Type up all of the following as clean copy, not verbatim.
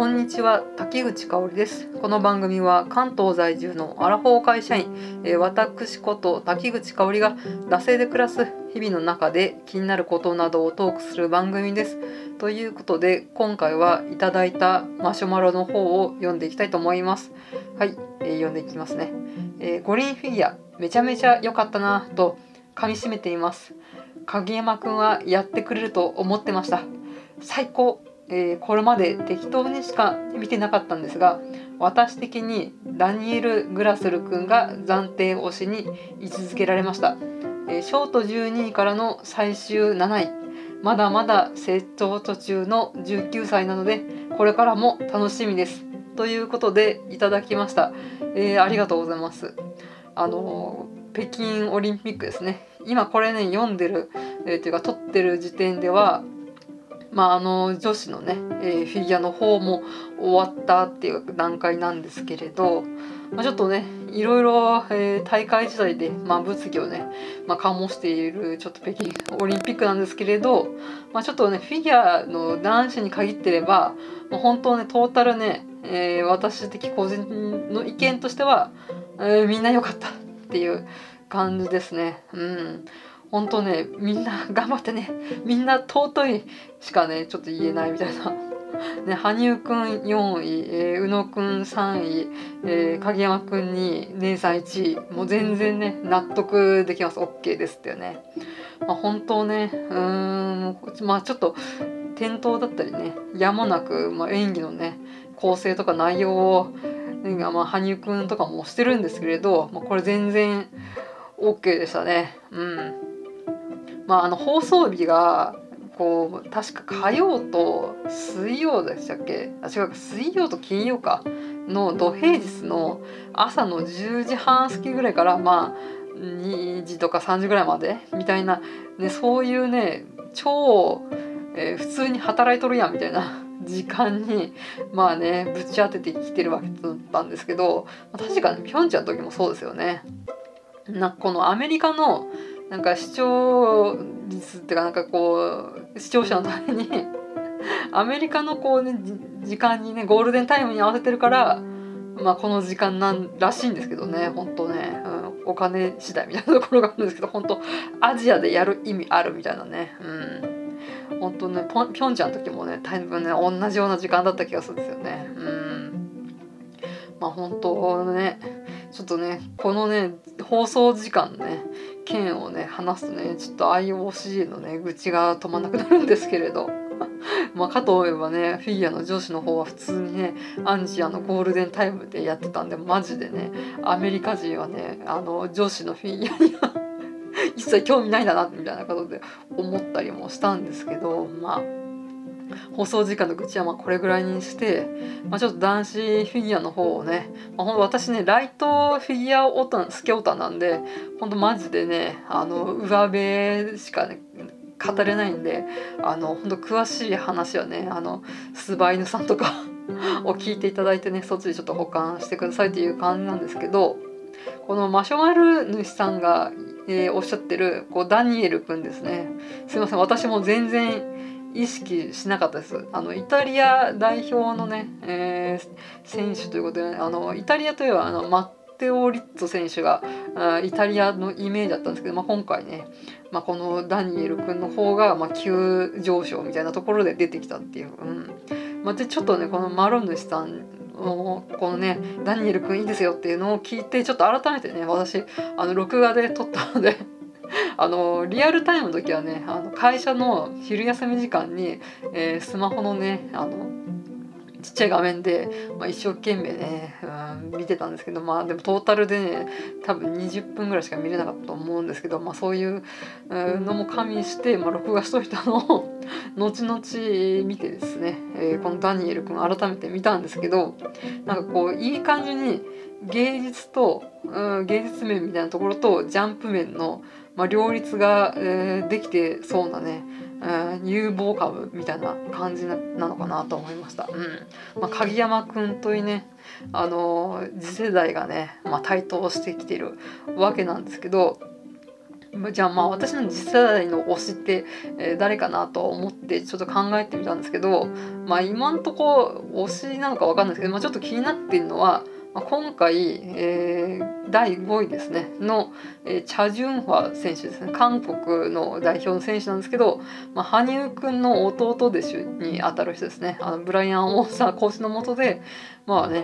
こんにちは、滝口香織です。この番組は関東在住のアラフォー会社員、私こと滝口香織が惰性で暮らす日々の中で気になることなどをトークする番組です。ということで、今回はいただいたマシュマロの方を読んでいきたいと思います。はい、読んでいきますね。五輪フィギュアめちゃめちゃ良かったなと噛み締めています。影山くんはやってくれると思ってました。最高。これまで適当にしか見てなかったんですが、私的にダニエル・グラスル君が暫定推しに位置づけられました。ショート12位からの最終7位、まだまだ成長途中の19歳なので、これからも楽しみです。ということでいただきました。ありがとうございます。北京オリンピックですね。今これね読んでる、というか撮ってる時点では女子のね、フィギュアの方も終わったっていう段階なんですけれど、ちょっとねいろいろ、大会時代で、物議をね、醸しているちょっと北京オリンピックなんですけれど、ちょっとねフィギュアの男子に限ってれば、本当ねトータルね、私的個人の意見としては、みんな良かったっていう感じですね。本当ねみんな頑張ってね、みんな尊いしかねちょっと言えないみたいなね、羽生くん4位、宇野くん3位、影山くん2位、姉さん1位、もう全然ね納得できます。 OK ですってよね。本当ねちょっと転倒だったりねやもなく、演技のね構成とか内容を、羽生くんとかもしてるんですけれど、これ全然 OK でしたね。放送日がこう確か火曜と水曜でしたっけ？違う、水曜と金曜かの土平日の朝の10時半過ぎぐらいから2時とか3時ぐらいまでみたいな、ね、そういうね超、普通に働いとるやんみたいな時間にぶち当ててきてるわけだったんですけど、確かにピョンチャンの時もそうですよね。このアメリカの視聴率っていうか視聴者のためにアメリカの時間にねゴールデンタイムに合わせてるから、この時間なんらしいんですけどね、本当ね、お金次第みたいなところがあるんですけど、本当アジアでやる意味あるみたいなね。本当ねピョンチャンの時もね多分ね同じような時間だった気がするんですよね。本当ねちょっとねこのね放送時間ね件をね話すとねちょっと IOC のね愚痴が止まんなくなるんですけれどかと思えばねフィギュアの女子の方は普通にねアンジアのゴールデンタイムでやってたんで、マジでねアメリカ人はね女子のフィギュアには一切興味ないんだなみたいなことで思ったりもしたんですけど、放送時間の愚痴はこれぐらいにして、ちょっと男子フィギュアの方をね、ほんと私ねライトフィギュアオタスケオタなんで、ほんとマジでね上辺しかね語れないんで、ほんと詳しい話はねスバイヌさんとかを聞いていただいてね、そっちでちょっと保管してくださいっていう感じなんですけど、このマシュマロ主さんが、おっしゃってるダニエルくんですね。すいません、私も全然意識しなかったです。イタリア代表のね、選手ということで、イタリアといえばマッテオ・リッツォ選手がイタリアのイメージだったんですけど、今回ね、このダニエル君の方が急上昇みたいなところで出てきたっていう、でちょっとねこのマロ主さんこのねダニエル君いいですよっていうのを聞いて、ちょっと改めてね私録画で撮ったのでリアルタイムの時はね会社の昼休み時間に、スマホのねちっちゃい画面で、一生懸命ね、見てたんですけど、でもトータルでね多分20分ぐらいしか見れなかったと思うんですけど、そういうのも加味して、録画しといたのを後々見てですね、このダニエル君改めて見たんですけど、いい感じに芸術と、芸術面みたいなところとジャンプ面の、両立が、できてそうなね、有望株みたいな感じなのかなと思いました。鍵山くんというね次世代がね、台頭してきてるわけなんですけど、 じゃあまあ私の次世代の推しって、誰かなと思ってちょっと考えてみたんですけど、まあ今んとこ推しなのかわかんないですけど、まあ、ちょっと気になっているのは、まあ、今回、第5位ですねの、チャ・ジュンファ選手ですね。韓国の代表の選手なんですけど、まあ、羽生くんの弟弟子にあたる人ですね。ブライアン・オーサーコーチの下でまあね、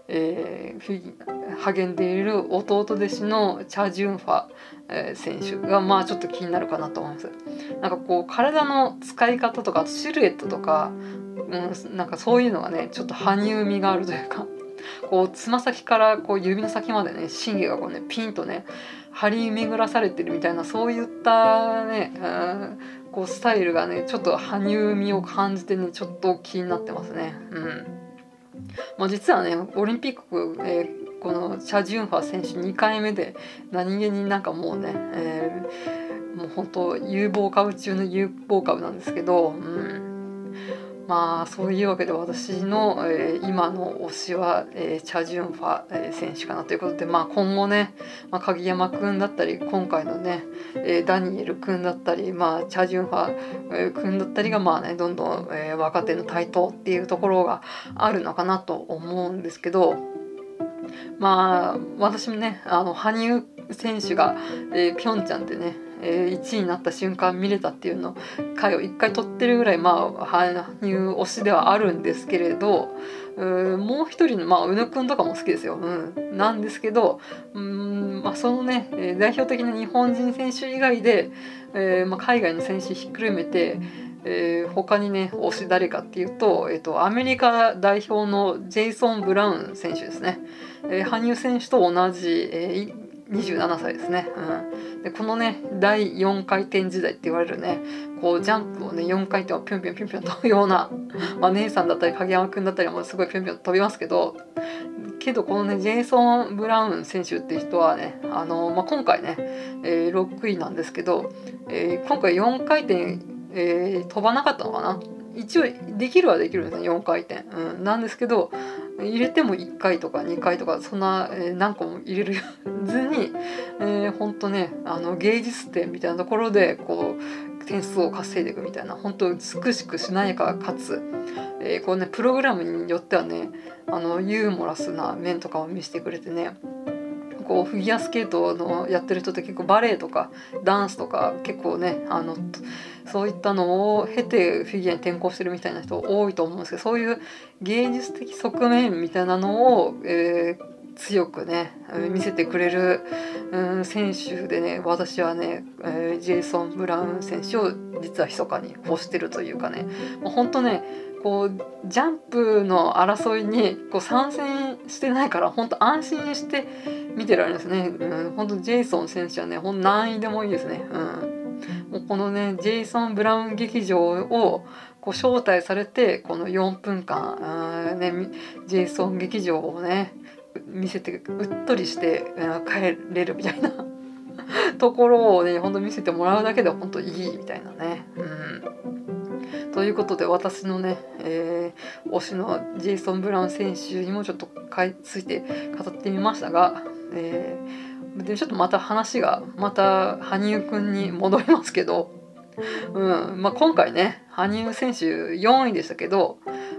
励んでいる弟弟子のチャ・ジュンファ、選手がまあちょっと気になるかなと思います。なんかこう体の使い方とかシルエットとか、なんかそういうのがねちょっと羽生味があるというか、こうつま先からこう指の先までね神経がこうねピンとね張り巡らされてるみたいな、そういったね、こうスタイルがねちょっと羽生味を感じてねちょっと気になってますね。まあ、実はねオリンピック、このチャ・ジュンファ選手2回目で何気になんかもうね、もう本当有望株中の有望株なんですけど、まあそういうわけで私の、今の推しは、チャ・ジュンファ、選手かなということで、まあ、今後ね、まあ、鍵山くんだったり今回のね、ダニエルくんだったり、まあ、チャ・ジュンファ、くんだったりがまあねどんどん、若手の台頭っていうところがあるのかなと思うんですけど、まあ私もね羽生選手が、ピョンチャンでね、1位になった瞬間見れたっていうの回を1回撮ってるぐらい、まあ羽生推しではあるんですけれど、もう一人の、まあ、宇野くんとかも好きですよ、なんですけど、まあ、そのね代表的な日本人選手以外で、まあ、海外の選手ひっくるめて、他にね推し誰かっていうと、アメリカ代表のジェイソン・ブラウン選手ですね。羽生選手と同じ、27歳ですね。でこのね第4回転時代って言われるねこうジャンプをね4回転をぴょんぴょんぴょんぴょん飛ぶような、まあ、姉さんだったり影山くんだったりもすごいぴょんぴょん飛びますけど、このねジェイソン・ブラウン選手っていう人はねまあ、今回ね、6位なんですけど、今回4回転、飛ばなかったのかな。一応できるはできるんですね4回転、なんですけど入れても1回とか2回とかそんな、何個も入れるずに、ほんとね芸術点みたいなところでこう点数を稼いでいくみたいな、本当美しくしなやかかつ、こうねプログラムによってはねユーモラスな面とかを見せてくれてね、こうフィギュアスケートのやってる人って結構バレエとかダンスとか結構ねそういったのを経てフィギュアに転向してるみたいな人多いと思うんですけど、そういう芸術的側面みたいなのを、強くね見せてくれる、選手でね私はね、ジェイソン・ブラウン選手を実は密かに推してるというかね、もうほんとねこうジャンプの争いにこう参戦してないから本当安心して見てられるんですね。本当ジェイソン選手はねほんと何位でもいいですね。もうこのねジェイソン・ブラウン劇場をこう招待されてこの4分間、ジェイソン劇場をね見せてうっとりして帰れるみたいなところをねほんと見せてもらうだけで本当いいみたいなね。ということで私のね、推しのジェイソン・ブラウン選手にもちょっとついて語ってみましたが、でちょっとまた話がまた羽生くんに戻りますけど、まあ、今回ね羽生選手4位でしたけど、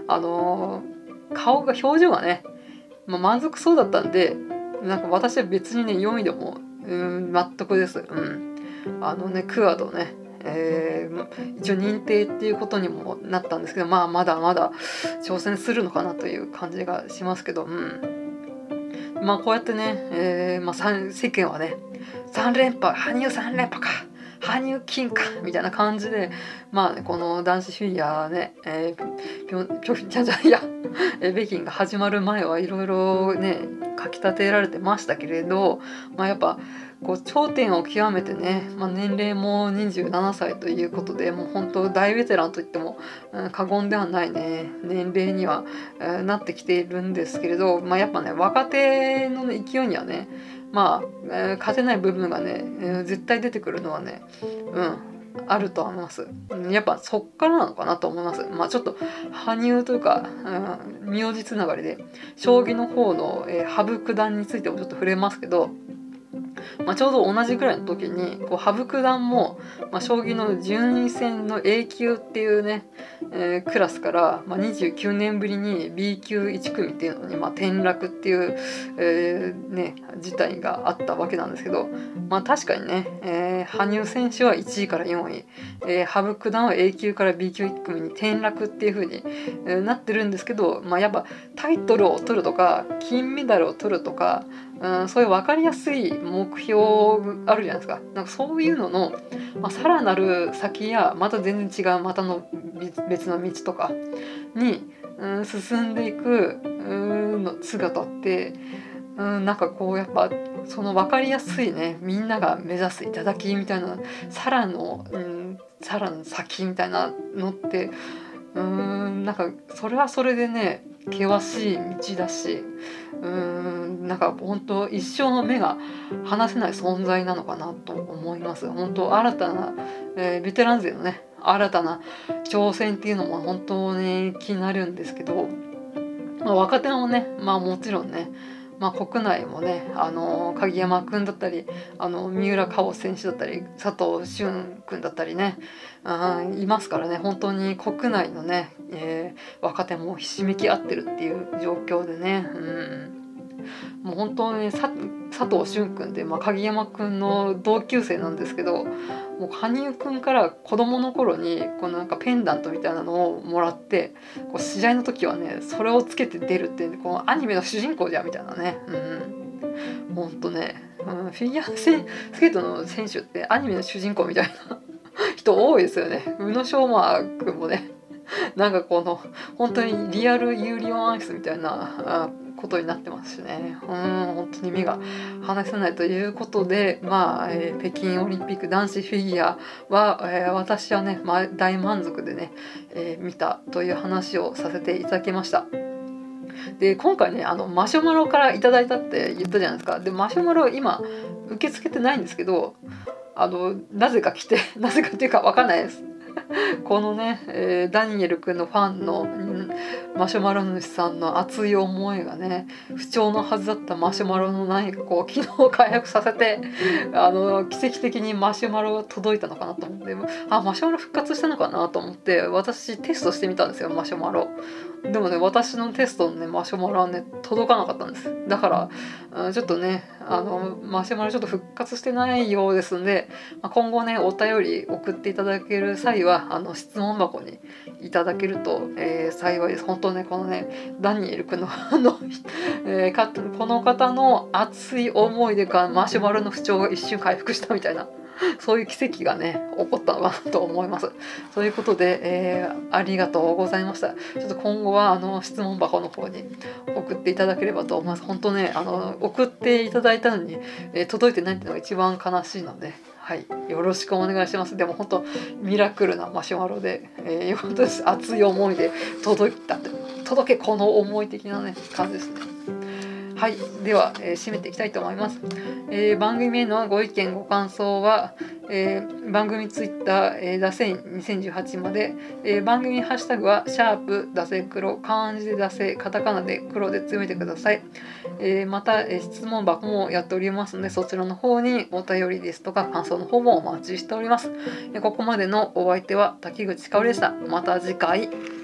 顔が表情がね、まあ、満足そうだったんでなんか私は別にね4位でも納得です。クアドね一応認定っていうことにもなったんですけど、まあまだまだ挑戦するのかなという感じがしますけど、まあこうやってね、まあ、世間はね3連覇羽生3連覇か羽生金かみたいな感じで、まあ、ね、この男子フィギュアね、北京が始まる前はいろいろねかきたてられてましたけれど、まあ、やっぱこう頂点を極めてね、まあ、年齢も27歳ということでもう本当大ベテランといっても、過言ではないね年齢には、なってきているんですけれど、まあ、やっぱね若手の勢いにはねまあ、勝てない部分がね、絶対出てくるのはね、あると思います。やっぱそっからなのかなと思います。まあちょっと羽生というか、名字つながりで将棋の方の、羽生九段についてもちょっと触れますけど、 ちょうど同じぐらいの時にこう羽生九段も、将棋の順位戦の A 級っていうね、クラスから、29年ぶりに B 級1組っていうのに、転落っていう、事態があったわけなんですけど、確かにね、羽生選手は1位から4位、羽生九段は A 級から B 級1組に転落っていう風に、なってるんですけど、やっぱタイトルを取るとか金メダルを取るとか、そういう分かりやすい目標あるじゃないですか。なんかそういうのの、さらなる先やまた全然違うまたの別の道とかに、進んでいくの姿って、なんかこうやっぱその分かりやすいね、みんなが目指す頂みたいなさらの先みたいなのって、なんかそれはそれでね険しい道だし、なんか本当一生の目が離せない存在なのかなと思います。本当新たな、ベテラン勢のね新たな挑戦っていうのも本当に気になるんですけど、若手もねもちろんね、国内もね鍵山くんだったり三浦佳生選手だったり佐藤俊くんだったりね、いますからね、本当に国内のね、若手もひしめき合ってるっていう状況でね、もう本当に佐藤俊くんって鍵山くんの同級生なんですけど、もう羽生くんから子供の頃にこのなんかペンダントみたいなのをもらって、こう試合の時はねそれをつけて出るってこのアニメの主人公じゃんみたいなね、ほんとね、フィギュアスケートの選手ってアニメの主人公みたいな人多いですよね。宇野昌磨くんもねなんかこの本当にリアルユーリオンアイスみたいなことになってますしね、本当に目が離せないということで、北京オリンピック男子フィギュアは、私はね、大満足でね、見たという話をさせていただきました。で今回ねマシュマロからいただいたって言ったじゃないですか。でマシュマロ今受け付けてないんですけど、なぜか来てなぜかっていうか分かんないですこのね、ダニエル君のファンの、マシュマロ主さんの熱い思いがね、不調のはずだったマシュマロの何かこう機能を回復させて奇跡的にマシュマロが届いたのかなと思って、マシュマロ復活したのかなと思って私テストしてみたんですよ、マシュマロ。でもね私のテストのねマシュマロはね届かなかったんです。だからちょっとねマシュマロちょっと復活してないようですんで、今後ねお便り送っていただける際は質問箱にいただけると、幸いです。本当ねこのねダニエル君のこの方の熱い思いでかマシュマロの不調が一瞬回復したみたいなそういう奇跡がね起こったのかなと思います。ということで、ありがとうございました。ちょっと今後は質問箱の方に送っていただければと思います。本当ね送っていただいたのに、届いてないっていうのが一番悲しいので、はい、よろしくお願いします。でも本当ミラクルなマシュマロで、よかったです。熱い思いで届けこの思い的なね感じですね。はい、では、締めていきたいと思います。番組へのご意見ご感想は、番組ツイッター、ダセイン2018まで、番組ハッシュタグはシャープダセ黒、漢字でダセ、カタカナで黒で詰めてください。また、質問箱もやっておりますので、そちらの方にお便りですとか感想の方もお待ちしております。ここまでのお相手は滝口香織でした。また次回。